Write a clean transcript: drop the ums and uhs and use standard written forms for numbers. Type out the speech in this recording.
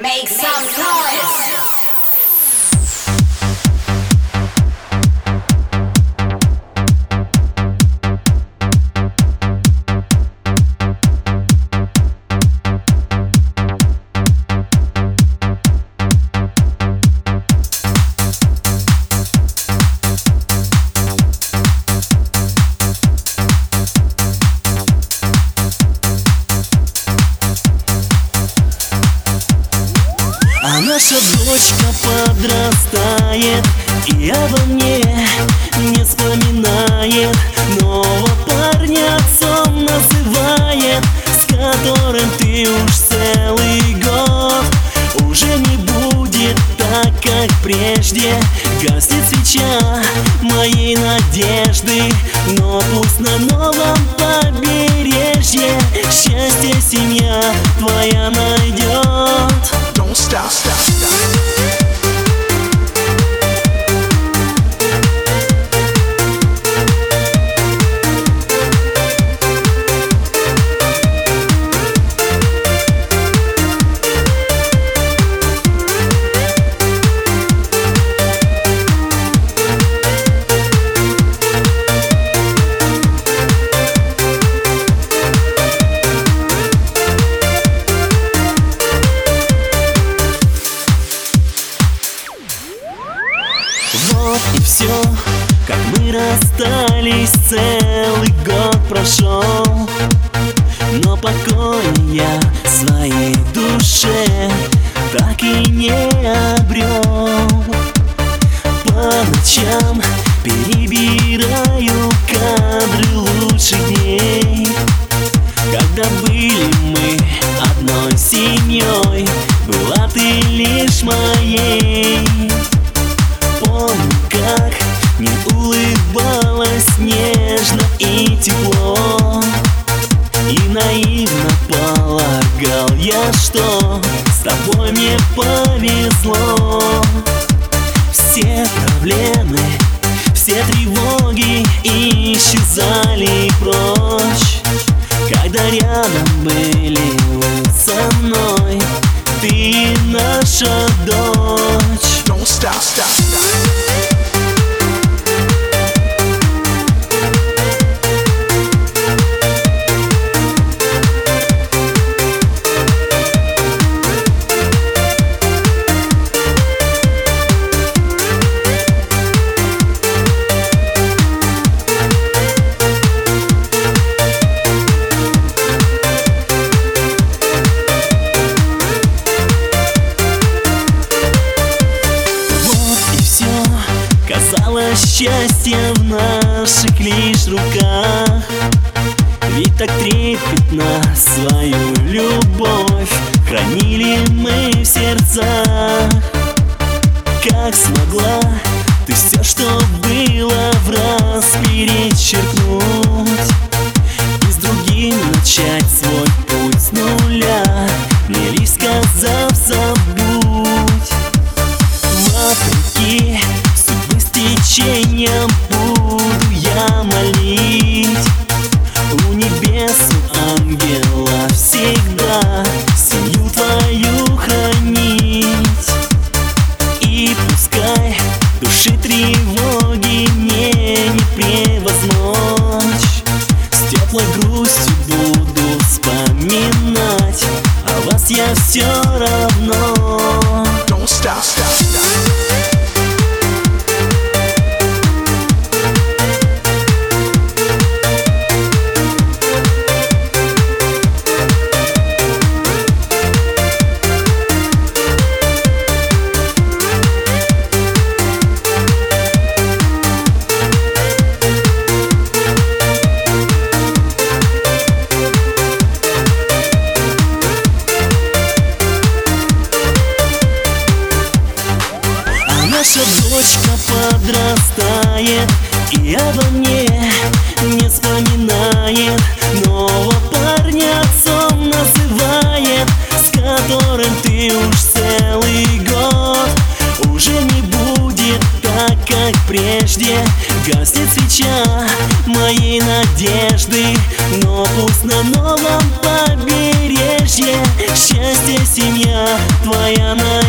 Make some noise. А наша дочка подрастает и обо мне не вспоминает. Нового парня отцом называет, с которым ты уж целый год. Уже не будет так, как прежде. Гаснет свеча моей надежды, но пусть на новом побережье счастье семья твоя найдет. Don't stop, stop, stop. Вот и все, как мы расстались, целый год прошел. Но покой я своей душе так и не обрел. По ночам перебираю кадры лучших дней, когда были мы одной семьей, была ты лишь моей. Помню, как не улыбалась нежно и тепло, и наивно полагал я, что с тобой мне повезло. Все проблемы, все тревоги исчезали прочь, когда рядом были вы со мной, ты и наша дочь. Don't stop, stop, stop. Казалось, счастье в наших лишь руках, ведь так трепетно свою любовь хранили мы в сердцах. Как смогла ты все, что было, враз перечеркнуть и с другим начать свой путь с нуля, мне лишь сказав забудь. Вопреки течением буду я молить у небес, у ангела всегда семью твою хранить. И пускай души тревоги мне не превозмочь, с теплой грустью буду вспоминать, а вас я все равно. Don't stop, stop, stop. Наша дочка подрастает и обо мне не вспоминает. Нового парня отцом называет, с которым ты уж целый год. Уже не будет так, как прежде. Гаснет свеча моей надежды, но пусть на новом побережье счастье, семья твоя,